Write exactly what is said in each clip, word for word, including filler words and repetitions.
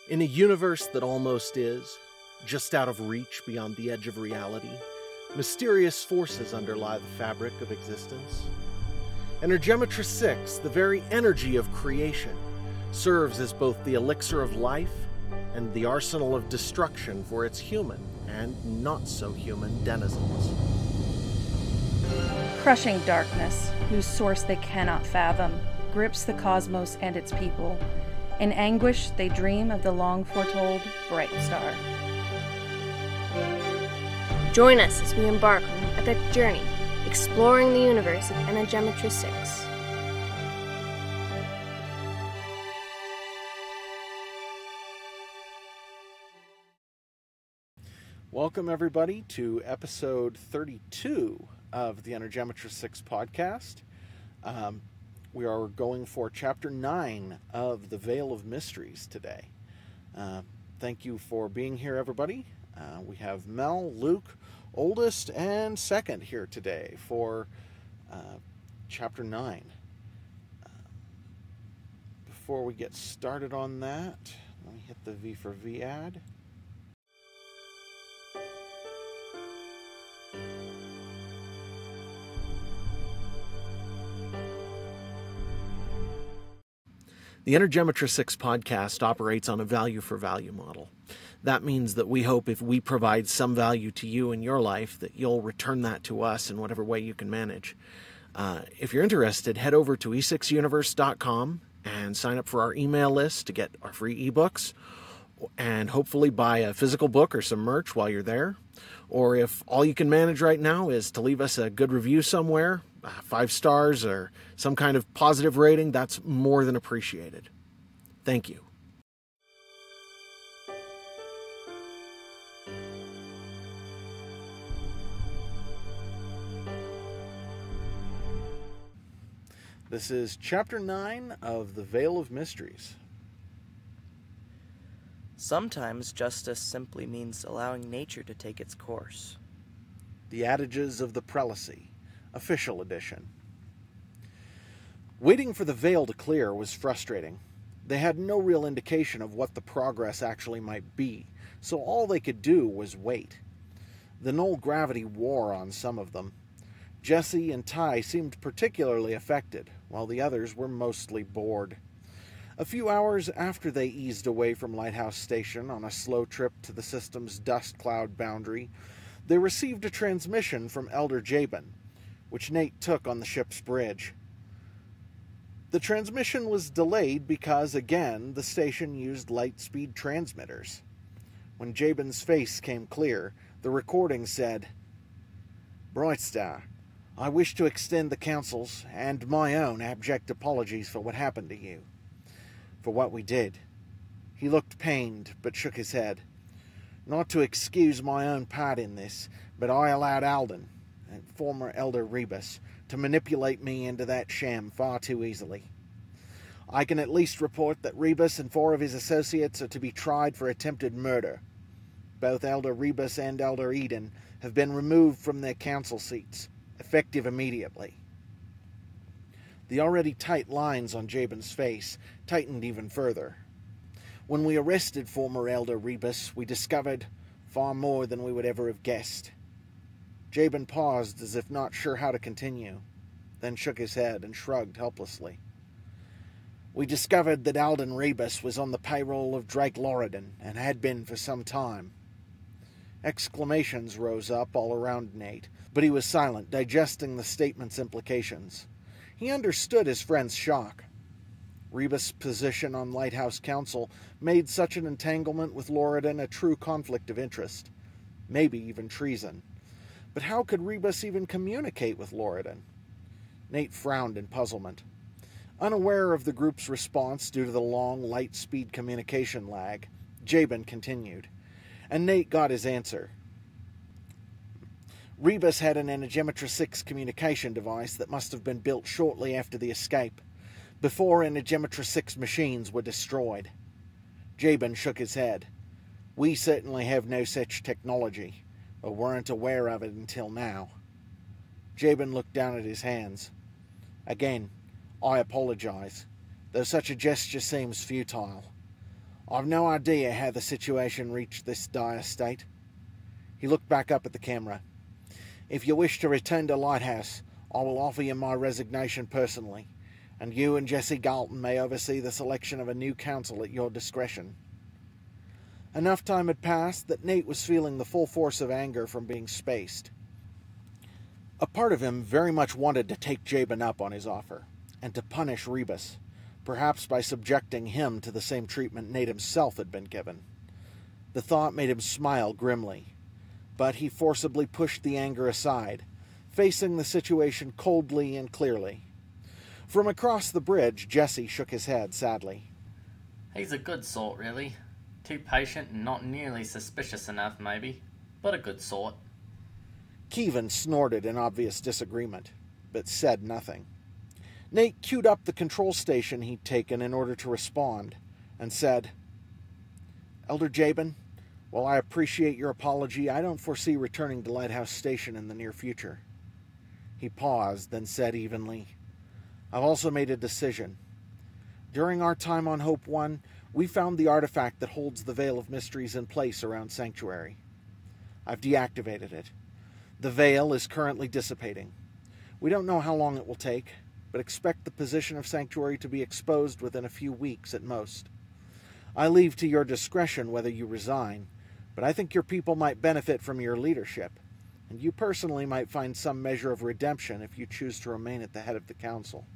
In a universe that almost is, just out of reach beyond the edge of reality, mysterious forces underlie the fabric of existence. Energemetry six, the very energy of creation, serves as both the elixir of life and the arsenal of destruction for its human and not-so-human denizens. Crushing darkness, whose source they cannot fathom, grips the cosmos and its people. In anguish, they dream of the long-foretold bright star. Join us as we embark on an epic journey, exploring the universe of Energemetry six. Welcome, everybody, to episode thirty-two of the Energemetry six podcast. Um, we are going for chapter nine of the Veil of Mysteries today. Uh, thank you for being here, everybody. Uh, we have Mel, Luke, oldest, and second here today for uh, chapter nine. Uh, before we get started on that, let me hit the V for V ad. The Energemetry six podcast operates on a value-for-value model. That means that we hope if we provide some value to you in your life, that you'll return that to us in whatever way you can manage. Uh, if you're interested, head over to e six universe dot com and sign up for our email list to get our free ebooks, and hopefully buy a physical book or some merch while you're there. Or if all you can manage right now is to leave us a good review somewhere, uh, five stars or some kind of positive rating, that's more than appreciated. Thank you. This is chapter nine of the Veil of Mysteries. Sometimes justice simply means allowing nature to take its course. The Adages of the Prelacy, official edition. Waiting for the veil to clear was frustrating. They had no real indication of what the progress actually might be, so all they could do was wait. The null gravity wore on some of them. Jesse and Ty seemed particularly affected, while the others were mostly bored. A few hours after they eased away from Lighthouse Station on a slow trip to the system's dust cloud boundary, they received a transmission from Elder Jabin, which Nate took on the ship's bridge. The transmission was delayed because, again, the station used light-speed transmitters. When Jabin's face came clear, the recording said, "Brightstar, I wish to extend the Council's and my own abject apologies for what happened to you. For what we did." He looked pained, but shook his head. "Not to excuse my own part in this, but I allowed Alden, and former Elder Rebus, to manipulate me into that sham far too easily. I can at least report that Rebus and four of his associates are to be tried for attempted murder. Both Elder Rebus and Elder Eden have been removed from their council seats, effective immediately." The already tight lines on Jabin's face tightened even further. "When we arrested former Elder Rebus, we discovered far more than we would ever have guessed." Jabin paused as if not sure how to continue, then shook his head and shrugged helplessly. "We discovered that Alden Rebus was on the payroll of Drake Loriden, and had been for some time." Exclamations rose up all around Nate, but he was silent, digesting the statement's implications. He understood his friend's shock. Rebus' position on Lighthouse Council made such an entanglement with Loriden a true conflict of interest, maybe even treason. But how could Rebus even communicate with Loriden? Nate frowned in puzzlement. Unaware of the group's response due to the long, light-speed communication lag, Jabin continued, and Nate got his answer. "Rebus had an Energemetry six communication device that must have been built shortly after the escape, before Energemetry six machines were destroyed." Jabin shook his head. "We certainly have no such technology, or weren't aware of it until now." Jabin looked down at his hands. "Again, I apologize, though such a gesture seems futile. I've no idea how the situation reached this dire state. He looked back up at the camera. If you wish to return to Lighthouse, I will offer you my resignation personally, and you and Jesse Galton may oversee the selection of a new council at your discretion. Enough time had passed that Nate was feeling the full force of anger from being spaced. A part of him very much wanted to take Jabin up on his offer, and to punish Rebus, perhaps by subjecting him to the same treatment Nate himself had been given. The thought made him smile grimly, but he forcibly pushed the anger aside, facing the situation coldly and clearly. From across the bridge, Jesse shook his head sadly. He's a good sort, really. Too patient and not nearly suspicious enough, maybe, but a good sort. Kevin snorted in obvious disagreement, but said nothing. Nate queued up the control station he'd taken in order to respond, and said, Elder Jabin, while I appreciate your apology, I don't foresee returning to Lighthouse Station in the near future. He paused, then said evenly, I've also made a decision. During our time on Hope One, we found the artifact that holds the Veil of Mysteries in place around Sanctuary. I've deactivated it. The veil is currently dissipating. We don't know how long it will take, but expect the position of Sanctuary to be exposed within a few weeks at most. I leave to your discretion whether you resign, but I think your people might benefit from your leadership, and you personally might find some measure of redemption if you choose to remain at the head of the council.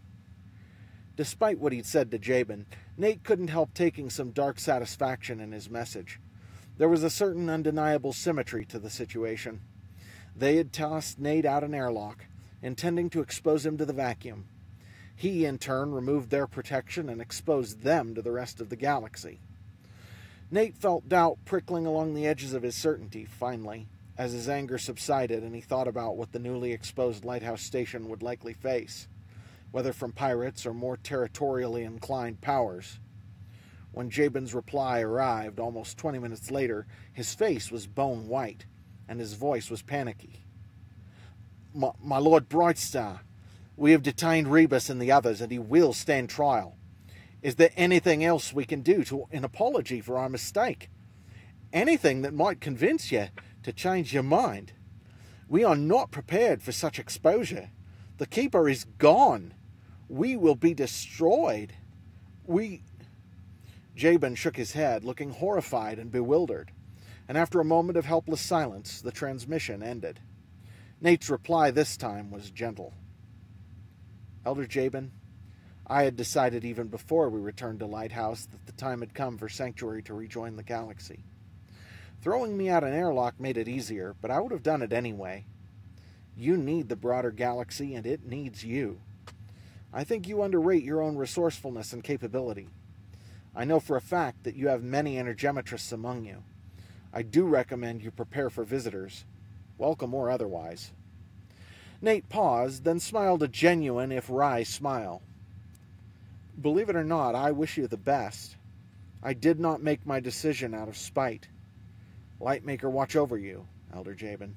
Despite what he'd said to Jabin, Nate couldn't help taking some dark satisfaction in his message. There was a certain undeniable symmetry to the situation. They had tossed Nate out an airlock, intending to expose him to the vacuum. He, in turn, removed their protection and exposed them to the rest of the galaxy. Nate felt doubt prickling along the edges of his certainty, finally, as his anger subsided and he thought about what the newly exposed Lighthouse Station would likely face, whether from pirates or more territorially inclined powers. When Jabin's reply arrived almost twenty minutes later, his face was bone white, and his voice was panicky. My, my Lord Brightstar, we have detained Rebus and the others, and he will stand trial. Is there anything else we can do to in apology for our mistake? Anything that might convince you to change your mind? We are not prepared for such exposure. The Keeper is gone. We will be destroyed. We... Jabin shook his head, looking horrified and bewildered, and after a moment of helpless silence, the transmission ended. Nate's reply this time was gentle. Elder Jabin, I had decided even before we returned to Lighthouse that the time had come for Sanctuary to rejoin the galaxy. Throwing me out an airlock made it easier, but I would have done it anyway. You need the broader galaxy, and it needs you. I think you underrate your own resourcefulness and capability. I know for a fact that you have many energemetrists among you. I do recommend you prepare for visitors, welcome or otherwise. Nate paused, then smiled a genuine, if wry, smile. Believe it or not, I wish you the best. I did not make my decision out of spite. Lightmaker watch over you, Elder Jabin.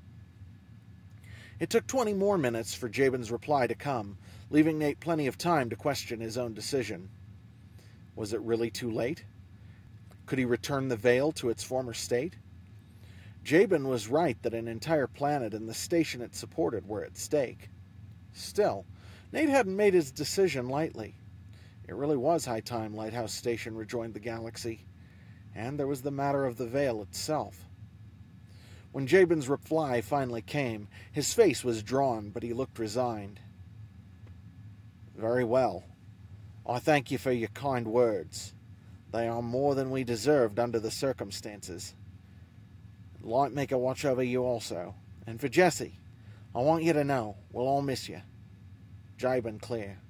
It took twenty more minutes for Jabin's reply to come, leaving Nate plenty of time to question his own decision. Was it really too late? Could he return the veil to its former state? Jabin was right that an entire planet and the station it supported were at stake. Still, Nate hadn't made his decision lightly. It really was high time Lighthouse Station rejoined the galaxy, and there was the matter of the veil itself. When Jabin's reply finally came, his face was drawn, but he looked resigned. Very well. I thank you for your kind words. They are more than we deserved under the circumstances. Lightmaker watch over you also. And for Jesse, I want you to know we'll all miss you. Jabin Clear.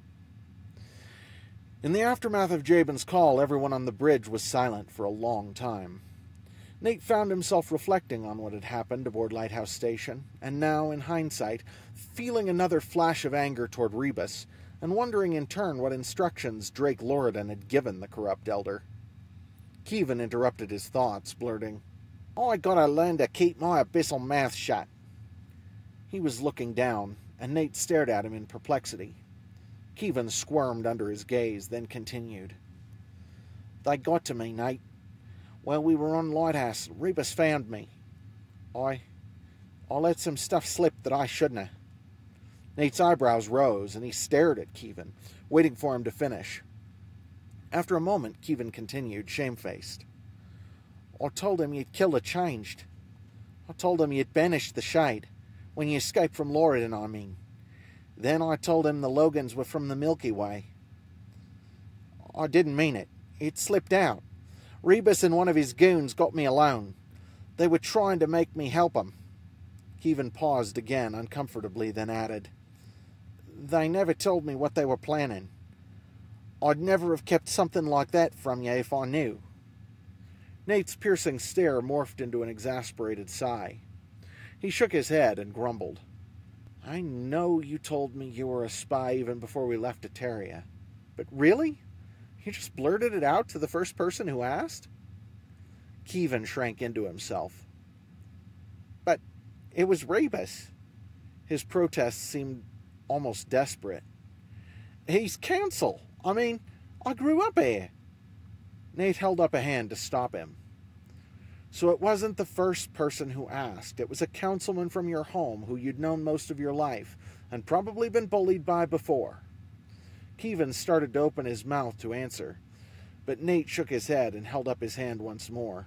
In the aftermath of Jabin's call, everyone on the bridge was silent for a long time. Nate found himself reflecting on what had happened aboard Lighthouse Station, and now, in hindsight, feeling another flash of anger toward Rebus, and wondering in turn what instructions Drake Loridan had given the corrupt elder. Kevin interrupted his thoughts, blurting, "I gotta learn to keep my abyssal mouth shut." He was looking down, and Nate stared at him in perplexity. Kevin squirmed under his gaze, then continued. They got to me, Nate. While we were on Lighthouse, Rebus found me. I... I let some stuff slip that I shouldn't have. Nate's eyebrows rose, and he stared at Kevin, waiting for him to finish. After a moment, Kevin continued, shamefaced. I told him you'd killed a changed. I told him you'd banished the shade, when you escaped from Lorien, I mean. Then I told him the Logans were from the Milky Way. I didn't mean it. It slipped out. Rebus and one of his goons got me alone. They were trying to make me help them. Kevin paused again, uncomfortably, then added, They never told me what they were planning. I'd never have kept something like that from you if I knew. Nate's piercing stare morphed into an exasperated sigh. He shook his head and grumbled. I know you told me you were a spy even before we left Eteria. But really? You just blurted it out to the first person who asked? Kevin shrank into himself. But it was Rebus. His protest seemed almost desperate. He's counsel. I mean, I grew up here. Nate held up a hand to stop him. So it wasn't the first person who asked. It was a councilman from your home who you'd known most of your life and probably been bullied by before. Kevin started to open his mouth to answer, but Nate shook his head and held up his hand once more.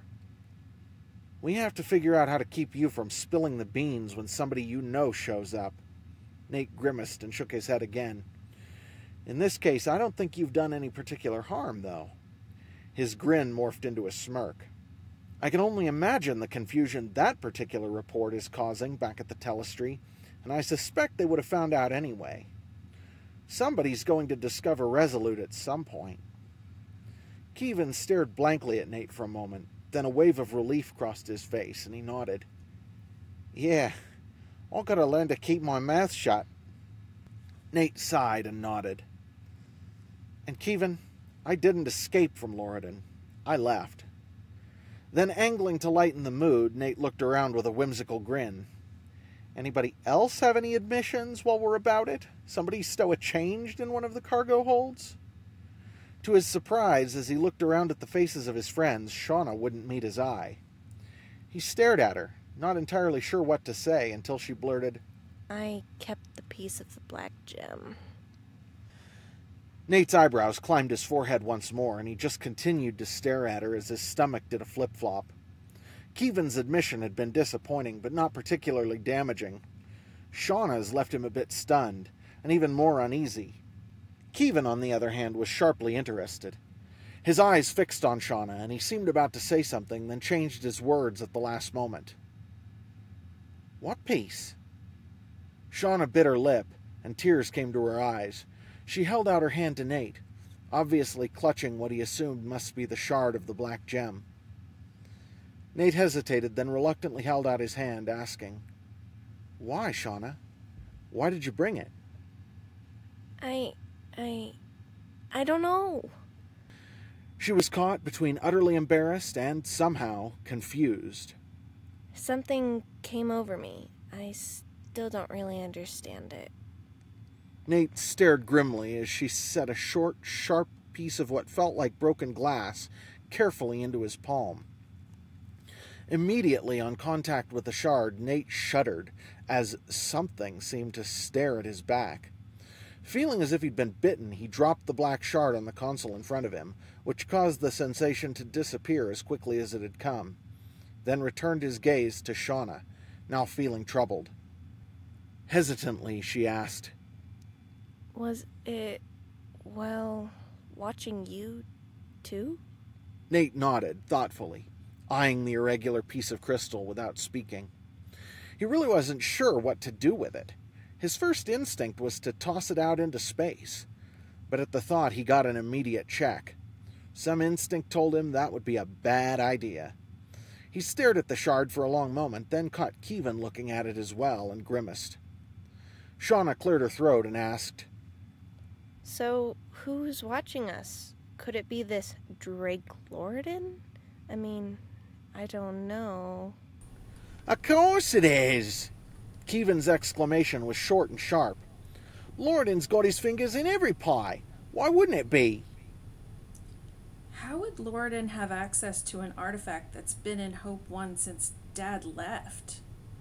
We have to figure out how to keep you from spilling the beans when somebody you know shows up. Nate grimaced and shook his head again. In this case, I don't think you've done any particular harm, though. His grin morphed into a smirk. I can only imagine the confusion that particular report is causing back at the Telestry, and I suspect they would have found out anyway. Somebody's going to discover Resolute at some point. Kevin stared blankly at Nate for a moment, then a wave of relief crossed his face, and he nodded. Yeah, I've got to learn to keep my mouth shut. Nate sighed and nodded. And Kevin, I didn't escape from Lorien. I left. Then, angling to lighten the mood, Nate looked around with a whimsical grin. Anybody else have any admissions while we're about it? Somebody stow a changed in one of the cargo holds? To his surprise, as he looked around at the faces of his friends, Shauna wouldn't meet his eye. He stared at her, not entirely sure what to say, until she blurted, I kept the piece of the black gem. Nate's eyebrows climbed his forehead once more, and he just continued to stare at her as his stomach did a flip-flop. Kevin's admission had been disappointing, but not particularly damaging. Shauna's left him a bit stunned, and even more uneasy. Kevin, on the other hand, was sharply interested. His eyes fixed on Shauna, and he seemed about to say something, then changed his words at the last moment. What piece? Shauna bit her lip, and tears came to her eyes. She held out her hand to Nate, obviously clutching what he assumed must be the shard of the black gem. Nate hesitated, then reluctantly held out his hand, asking, Why, Shauna? Why did you bring it? I... I... I don't know. She was caught between utterly embarrassed and, somehow, confused. Something came over me. I still don't really understand it. Nate stared grimly as she set a short, sharp piece of what felt like broken glass carefully into his palm. Immediately on contact with the shard, Nate shuddered as something seemed to stare at his back. Feeling as if he'd been bitten, he dropped the black shard on the console in front of him, which caused the sensation to disappear as quickly as it had come, then returned his gaze to Shauna, now feeling troubled. Hesitantly, she asked, Was it, well, watching you, too? Nate nodded, thoughtfully, eyeing the irregular piece of crystal without speaking. He really wasn't sure what to do with it. His first instinct was to toss it out into space, but at the thought he got an immediate check. Some instinct told him that would be a bad idea. He stared at the shard for a long moment, then caught Kevin looking at it as well, and grimaced. Shauna cleared her throat and asked, So, who's watching us? Could it be this Drake Lorien? I mean, I don't know. Of course it is! Kevin's exclamation was short and sharp. Lordian's got his fingers in every pie. Why wouldn't it be? How would Lordan have access to an artifact that's been in Hope One since Dad left?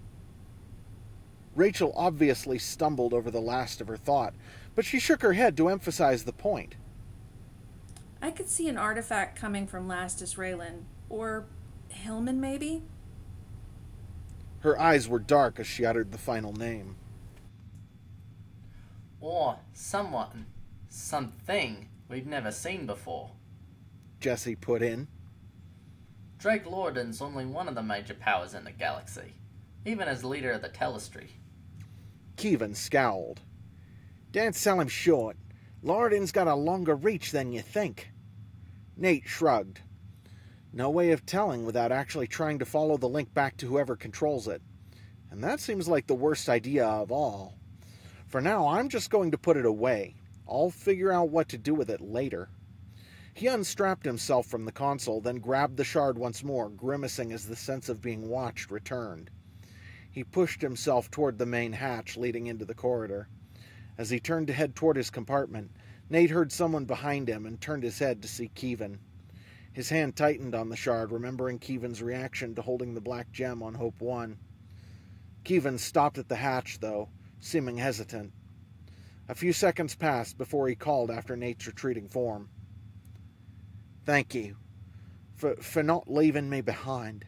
Rachel obviously stumbled over the last of her thought, but she shook her head to emphasize the point. I could see an artifact coming from Lastus Raylan, or Hillman maybe? Her eyes were dark as she uttered the final name. Or someone, something we've never seen before. Jesse put in. Drake Lordan's only one of the major powers in the galaxy, even as leader of the Telestry. Kevin scowled. Don't sell him short. Lordan's got a longer reach than you think. Nate shrugged. No way of telling without actually trying to follow the link back to whoever controls it. And that seems like the worst idea of all. For now, I'm just going to put it away. I'll figure out what to do with it later. He unstrapped himself from the console, then grabbed the shard once more, grimacing as the sense of being watched returned. He pushed himself toward the main hatch leading into the corridor. As he turned to head toward his compartment, Nate heard someone behind him and turned his head to see Kevin. His hand tightened on the shard, remembering Kevin's reaction to holding the black gem on Hope One. Kevin stopped at the hatch, though, seeming hesitant. A few seconds passed before he called after Nate's retreating form. Thank you for, for not leaving me behind.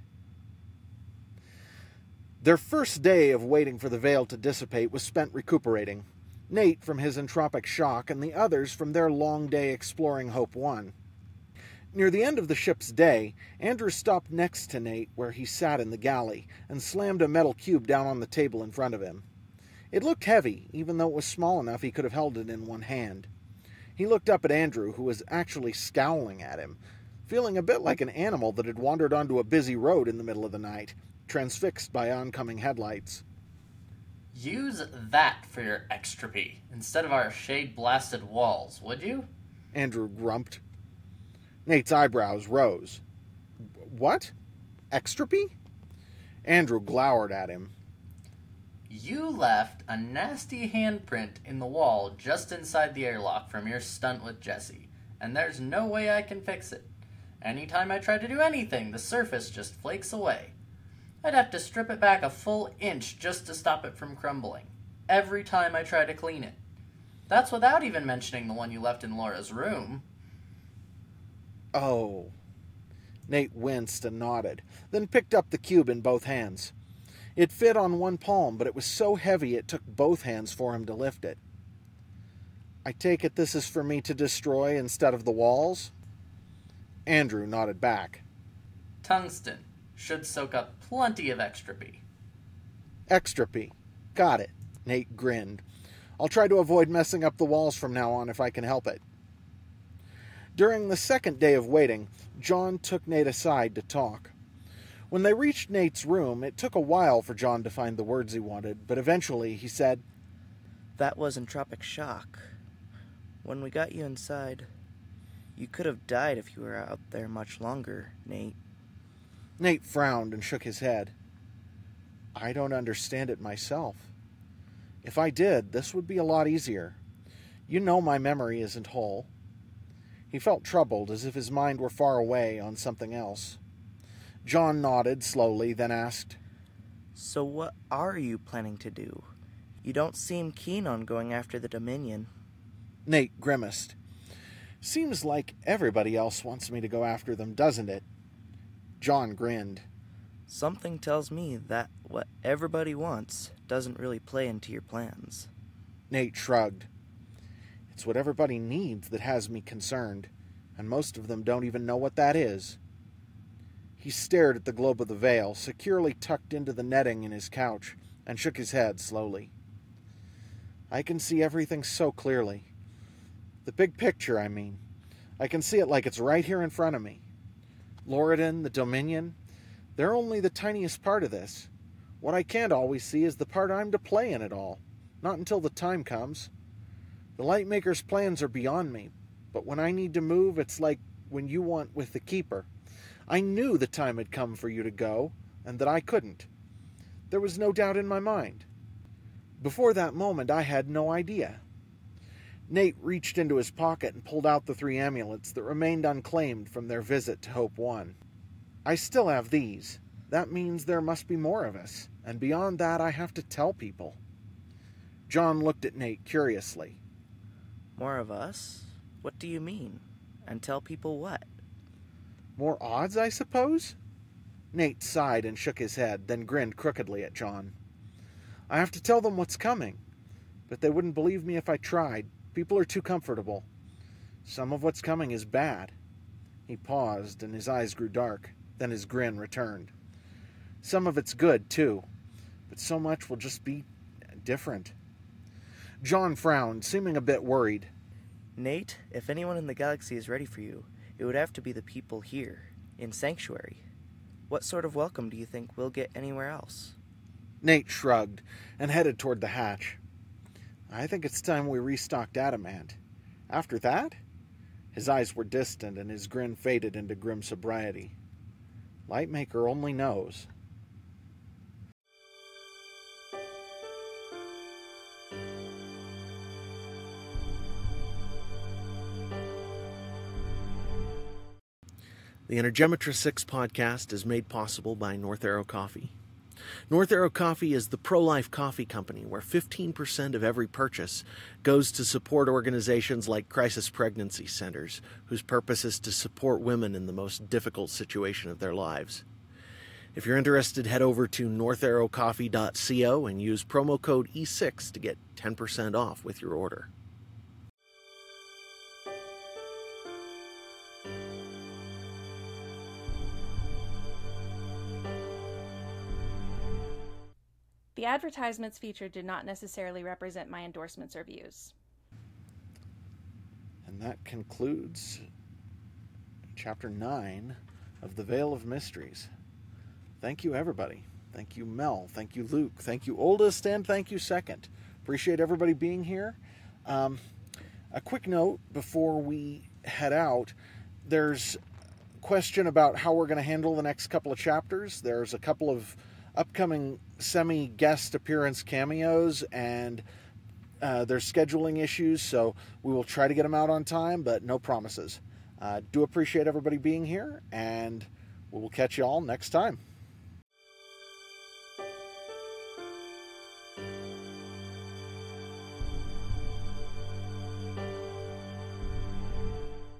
Their first day of waiting for the veil to dissipate was spent recuperating. Nate from his entropic shock and the others from their long day exploring Hope One. Near the end of the ship's day, Andrew stopped next to Nate where he sat in the galley and slammed a metal cube down on the table in front of him. It looked heavy, even though it was small enough he could have held it in one hand. He looked up at Andrew, who was actually scowling at him, feeling a bit like an animal that had wandered onto a busy road in the middle of the night, transfixed by oncoming headlights. Use that for your extropy instead of our shade-blasted walls, would you? Andrew grumped. Nate's eyebrows rose. What? Extropy? Andrew glowered at him. You left a nasty handprint in the wall just inside the airlock from your stunt with Jesse, and there's no way I can fix it. Anytime I try to do anything, the surface just flakes away. I'd have to strip it back a full inch just to stop it from crumbling, every time I try to clean it. That's without even mentioning the one you left in Laura's room. Oh. Nate winced and nodded, then picked up the cube in both hands. It fit on one palm, but it was so heavy it took both hands for him to lift it. I take it this is for me to destroy instead of the walls? Andrew nodded back. Tungsten should soak up plenty of extropy. Extropy. Got it. Nate grinned. I'll try to avoid messing up the walls from now on if I can help it. During the second day of waiting, John took Nate aside to talk. When they reached Nate's room, it took a while for John to find the words he wanted, but eventually he said, That was entropic shock. When we got you inside, you could have died if you were out there much longer, Nate. Nate frowned and shook his head. I don't understand it myself. If I did, this would be a lot easier. You know my memory isn't whole. He felt troubled, as if his mind were far away on something else. John nodded slowly, then asked, So what are you planning to do? You don't seem keen on going after the Dominion. Nate grimaced. Seems like everybody else wants me to go after them, doesn't it? John grinned. Something tells me that what everybody wants doesn't really play into your plans. Nate shrugged. It's what everybody needs that has me concerned, and most of them don't even know what that is. He stared at the globe of the veil, securely tucked into the netting in his couch, and shook his head slowly. I can see everything so clearly. The big picture, I mean. I can see it like it's right here in front of me. Lordan, the Dominion, they're only the tiniest part of this. What I can't always see is the part I'm to play in it all. Not until the time comes. The Lightmaker's plans are beyond me, but when I need to move, it's like when you went with the Keeper. I knew the time had come for you to go, and that I couldn't. There was no doubt in my mind. Before that moment, I had no idea. Nate reached into his pocket and pulled out the three amulets that remained unclaimed from their visit to Hope One. I still have these. That means there must be more of us, and beyond that I have to tell people. John looked at Nate curiously. More of us? What do you mean? And tell people what? More odds, I suppose? Nate sighed and shook his head, then grinned crookedly at John. I have to tell them what's coming, but they wouldn't believe me if I tried. People are too comfortable. Some of what's coming is bad. He paused, and his eyes grew dark. Then his grin returned. Some of it's good, too, but so much will just be different. John frowned, seeming a bit worried. Nate, if anyone in the galaxy is ready for you, it would have to be the people here, in Sanctuary. What sort of welcome do you think we'll get anywhere else? Nate shrugged and headed toward the hatch. I think it's time we restocked Adamant. After that? His eyes were distant and his grin faded into grim sobriety. Lightmaker only knows. The Energemetra six podcast is made possible by North Arrow Coffee. North Arrow Coffee is the pro-life coffee company where fifteen percent of every purchase goes to support organizations like Crisis Pregnancy Centers, whose purpose is to support women in the most difficult situation of their lives. If you're interested, head over to north arrow coffee dot co and use promo code E six to get ten percent off with your order. The advertisements featured did not necessarily represent my endorsements or views. And that concludes Chapter nine of The Veil of Mysteries. Thank you, everybody. Thank you, Mel. Thank you, Luke. Thank you, Oldest, and thank you, Second. Appreciate everybody being here. Um, a quick note before we head out. There's a question about how we're going to handle the next couple of chapters. There's a couple of upcoming semi-guest appearance cameos, and uh, there's scheduling issues, so we will try to get them out on time, but no promises. Uh, do appreciate everybody being here, and we will catch you all next time.